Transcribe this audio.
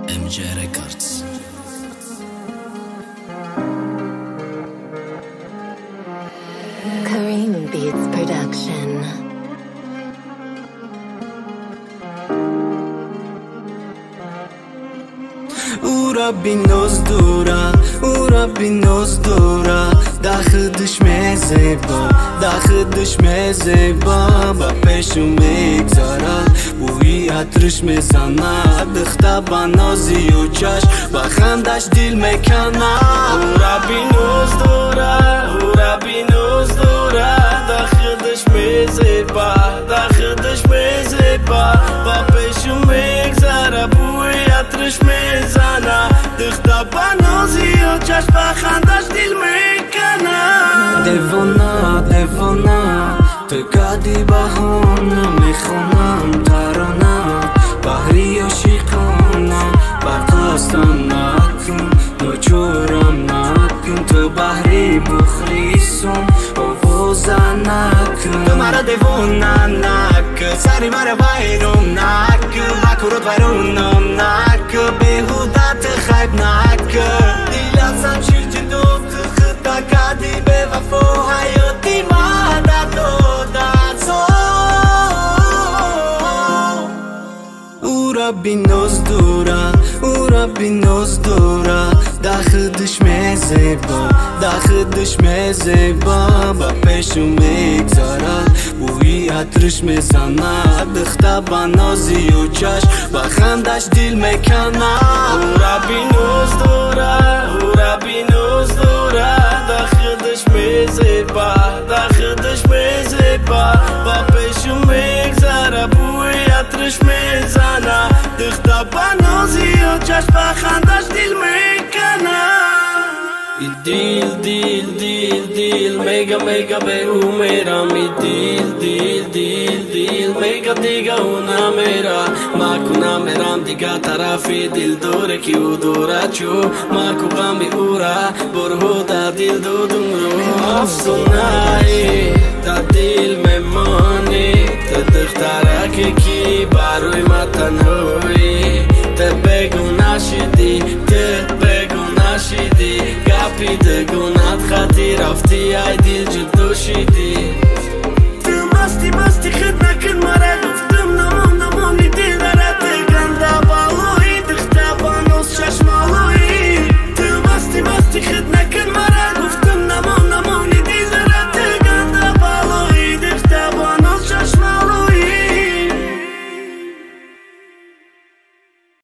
MJ Records. Kareem Beats Production. Rabbi knows dora داخدش مزبا داخدش مزبا با پیشو میگذارم بوی عطرش میزنم دختا با نازی و چشم با خندش دل میکنم Rabbi knows dora داخدش مزبا داخدش مزبا با پیشو میگذارم بوی عطرش میزنم دختا با نازی و چشم با خندش دل میکنم دیوانا تگادی بهانه میخونم ترانه بحری عاشقانه برقصدم نکن نچورم نکن تو بحری مخلصم آوازم نکن تو مرا دیوانا نکن سری مرا ویرون نکن بکرت ویرونم نکن بیهودت خیب نکن دیلم شیرچی دوست خدا کردی به وفا حیاتی مدد دادن Rabbi knows dora داخدش مزبا با پیشو میگذارم بوی عطرش میزنم دختا با نازی و چشم با خندش دل میکنم Rabbi knows dora داخدش مزبا با پیشو میگذارم بوی عطرش میزنم دختا با نازی و چشم با خندش دل میکنم دیل میگا به او میرم دیل میگا دیگه او نمیرا ما کنم میرم دیگه طرفی دل دوره کی او دوره چو ما کنم بی او را برو در دل دودم رو افسونایی تا دل میمانی تا دختره کی باروی ما تنهایی تا بگو نشدی گپی دگونت خطی رفتی ای دل جدو شدی تو مستی خد نکن مرا